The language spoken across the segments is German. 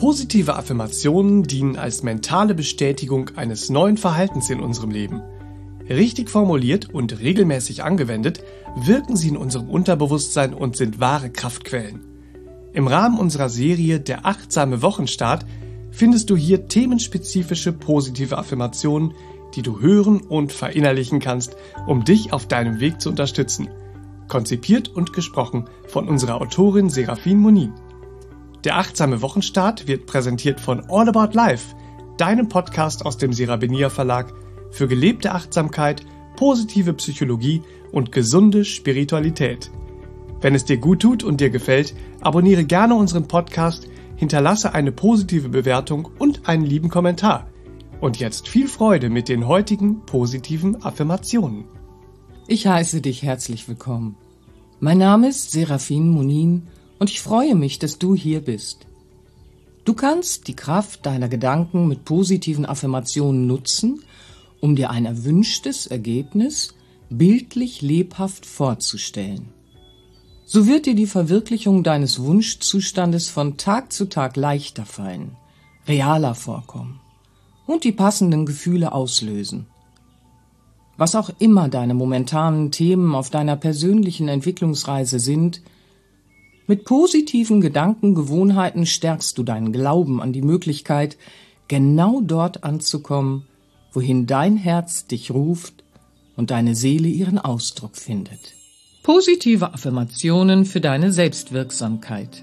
Positive Affirmationen dienen als mentale Bestätigung eines neuen Verhaltens in unserem Leben. Richtig formuliert und regelmäßig angewendet, wirken sie in unserem Unterbewusstsein und sind wahre Kraftquellen. Im Rahmen unserer Serie Der achtsame Wochenstart findest du hier themenspezifische positive Affirmationen, die du hören und verinnerlichen kannst, um dich auf deinem Weg zu unterstützen. Konzipiert und gesprochen von unserer Autorin Serafin Monin. Der achtsame Wochenstart wird präsentiert von All About Life, deinem Podcast aus dem Serabenia Verlag für gelebte Achtsamkeit, positive Psychologie und gesunde Spiritualität. Wenn es dir gut tut und dir gefällt, abonniere gerne unseren Podcast, hinterlasse eine positive Bewertung und einen lieben Kommentar. Und jetzt viel Freude mit den heutigen positiven Affirmationen. Ich heiße dich herzlich willkommen. Mein Name ist Serafin Monin und ich freue mich, dass du hier bist. Du kannst die Kraft deiner Gedanken mit positiven Affirmationen nutzen, um dir ein erwünschtes Ergebnis bildlich lebhaft vorzustellen. So wird dir die Verwirklichung deines Wunschzustandes von Tag zu Tag leichter fallen, realer vorkommen und die passenden Gefühle auslösen. Was auch immer deine momentanen Themen auf deiner persönlichen Entwicklungsreise sind, mit positiven Gedankengewohnheiten stärkst du deinen Glauben an die Möglichkeit, genau dort anzukommen, wohin dein Herz dich ruft und deine Seele ihren Ausdruck findet. Positive Affirmationen für deine Selbstwirksamkeit.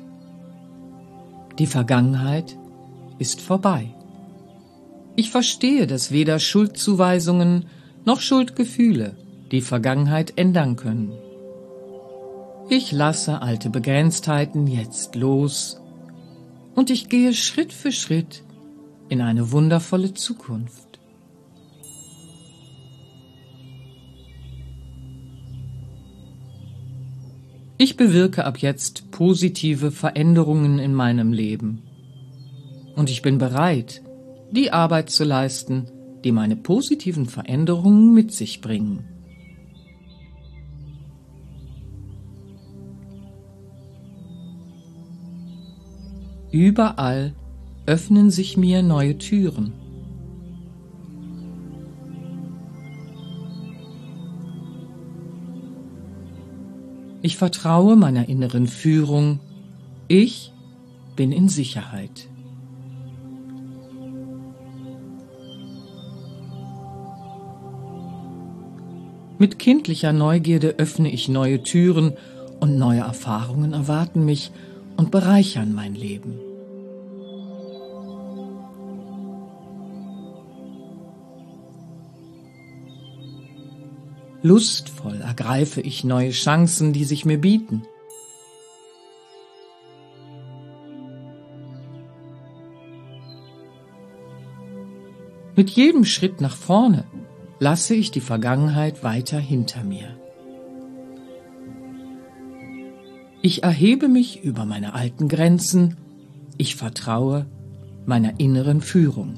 Die Vergangenheit ist vorbei. Ich verstehe, dass weder Schuldzuweisungen noch Schuldgefühle die Vergangenheit ändern können. Ich lasse alte Begrenztheiten jetzt los und ich gehe Schritt für Schritt in eine wundervolle Zukunft. Ich bewirke ab jetzt positive Veränderungen in meinem Leben und ich bin bereit, die Arbeit zu leisten, die meine positiven Veränderungen mit sich bringen. Überall öffnen sich mir neue Türen. Ich vertraue meiner inneren Führung. Ich bin in Sicherheit. Mit kindlicher Neugierde öffne ich neue Türen und neue Erfahrungen erwarten mich und bereichern mein Leben. Lustvoll ergreife ich neue Chancen, die sich mir bieten. Mit jedem Schritt nach vorne lasse ich die Vergangenheit weiter hinter mir. Ich erhebe mich über meine alten Grenzen, ich vertraue meiner inneren Führung.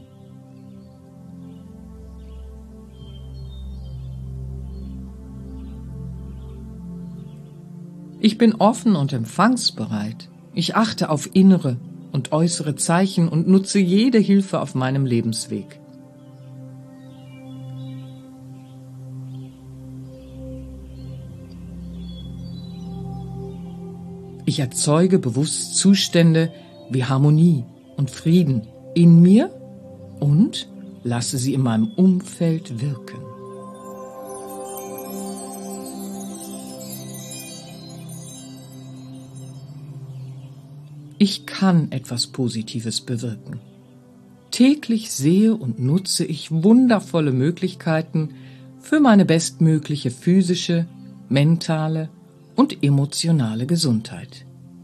Ich bin offen und empfangsbereit. Ich achte auf innere und äußere Zeichen und nutze jede Hilfe auf meinem Lebensweg. Ich erzeuge bewusst Zustände wie Harmonie und Frieden in mir und lasse sie in meinem Umfeld wirken. Ich kann etwas Positives bewirken. Täglich sehe und nutze ich wundervolle Möglichkeiten für meine bestmögliche physische, mentale und emotionale Gesundheit.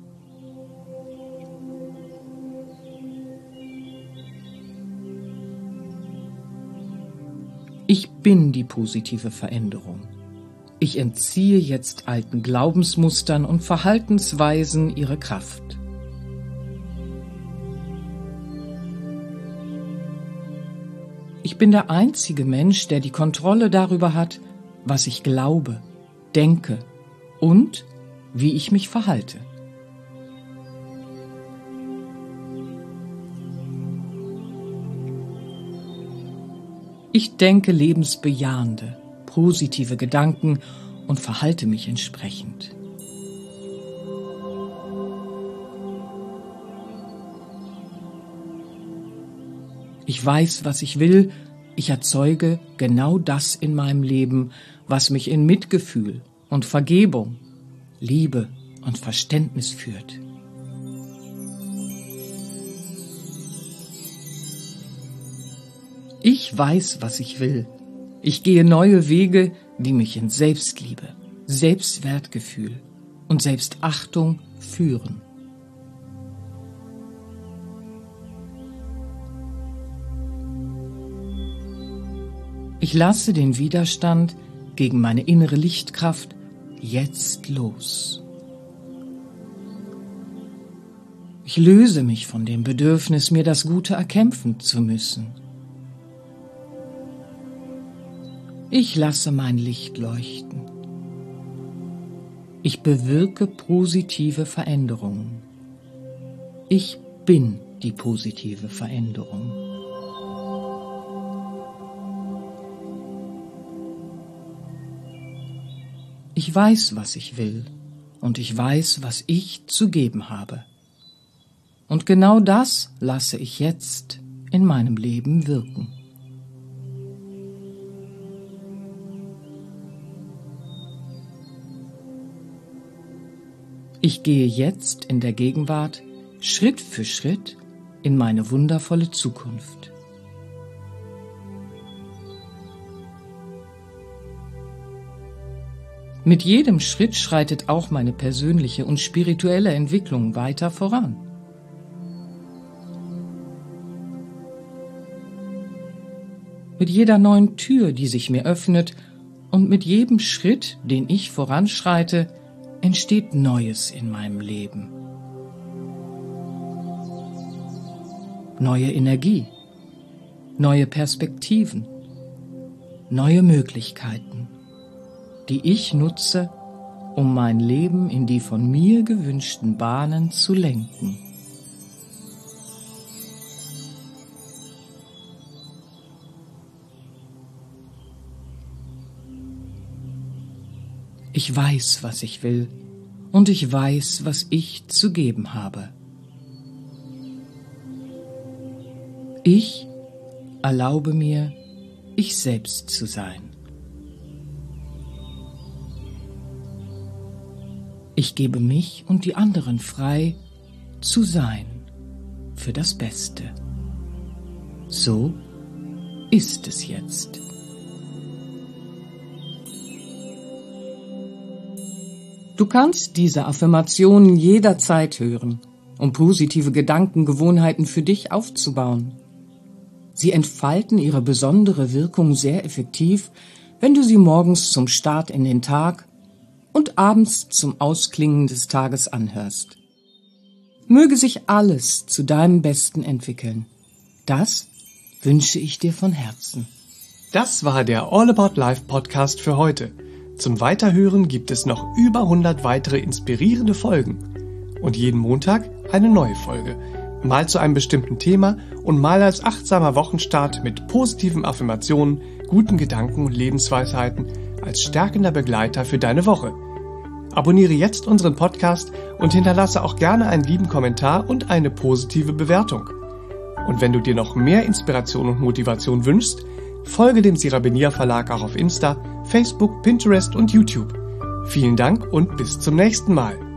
Ich bin die positive Veränderung. Ich entziehe jetzt alten Glaubensmustern und Verhaltensweisen ihre Kraft. Ich bin der einzige Mensch, der die Kontrolle darüber hat, was ich glaube, denke und wie ich mich verhalte. Ich denke lebensbejahende, positive Gedanken und verhalte mich entsprechend. Ich weiß, was ich will. Ich erzeuge genau das in meinem Leben, was mich in Mitgefühl und Vergebung, Liebe und Verständnis führt. Ich weiß, was ich will. Ich gehe neue Wege, die mich in Selbstliebe, Selbstwertgefühl und Selbstachtung führen. Ich lasse den Widerstand gegen meine innere Lichtkraft jetzt los. Ich löse mich von dem Bedürfnis, mir das Gute erkämpfen zu müssen. Ich lasse mein Licht leuchten. Ich bewirke positive Veränderungen. Ich bin die positive Veränderung. Ich weiß, was ich will, und ich weiß, was ich zu geben habe. Und genau das lasse ich jetzt in meinem Leben wirken. Ich gehe jetzt in der Gegenwart Schritt für Schritt in meine wundervolle Zukunft. Mit jedem Schritt schreitet auch meine persönliche und spirituelle Entwicklung weiter voran. Mit jeder neuen Tür, die sich mir öffnet, und mit jedem Schritt, den ich voranschreite, entsteht Neues in meinem Leben. Neue Energie, neue Perspektiven, neue Möglichkeiten, die ich nutze, um mein Leben in die von mir gewünschten Bahnen zu lenken. Ich weiß, was ich will, und ich weiß, was ich zu geben habe. Ich erlaube mir, ich selbst zu sein. Ich gebe mich und die anderen frei, zu sein, für das Beste. So ist es jetzt. Du kannst diese Affirmationen jederzeit hören, um positive Gedankengewohnheiten für dich aufzubauen. Sie entfalten ihre besondere Wirkung sehr effektiv, wenn du sie morgens zum Start in den Tag und abends zum Ausklingen des Tages anhörst. Möge sich alles zu deinem Besten entwickeln. Das wünsche ich dir von Herzen. Das war der All About Life Podcast für heute. Zum Weiterhören gibt es noch über 100 weitere inspirierende Folgen. Und jeden Montag eine neue Folge. Mal zu einem bestimmten Thema und mal als achtsamer Wochenstart mit positiven Affirmationen, guten Gedanken und Lebensweisheiten als stärkender Begleiter für deine Woche. Abonniere jetzt unseren Podcast und hinterlasse auch gerne einen lieben Kommentar und eine positive Bewertung. Und wenn du dir noch mehr Inspiration und Motivation wünschst, folge dem Sirabenia Verlag auch auf Insta, Facebook, Pinterest und YouTube. Vielen Dank und bis zum nächsten Mal.